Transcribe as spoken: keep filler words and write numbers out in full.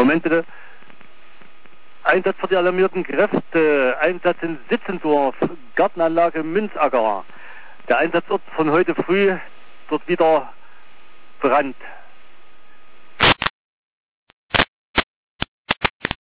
Moment bitte. Einsatz für die alarmierten Kräfte, Einsatz in Sitzendorf, Gartenanlage Münzacker. Der Einsatzort von heute früh, dort wieder Brand.